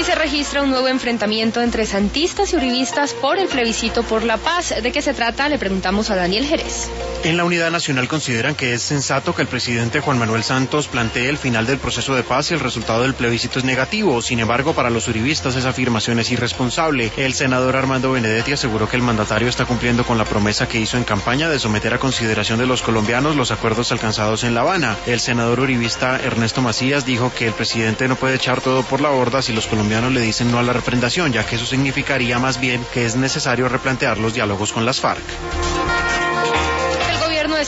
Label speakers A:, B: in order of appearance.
A: Y se registra un nuevo enfrentamiento entre santistas y uribistas por el plebiscito por la paz. ¿De qué se trata? Le preguntamos a Daniel Jerez.
B: En la Unidad Nacional consideran que es sensato que el presidente Juan Manuel Santos plantee el final del proceso de paz si el resultado del plebiscito es negativo. Sin embargo, para los uribistas esa afirmación es irresponsable. El senador Armando Benedetti aseguró que el mandatario está cumpliendo con la promesa que hizo en campaña de someter a consideración de los colombianos los acuerdos alcanzados en La Habana. El senador uribista Ernesto Macías dijo que el presidente no puede echar todo por la borda si los colombianos le dicen no a la refrendación, ya que eso significaría más bien que es necesario replantear los diálogos con las FARC.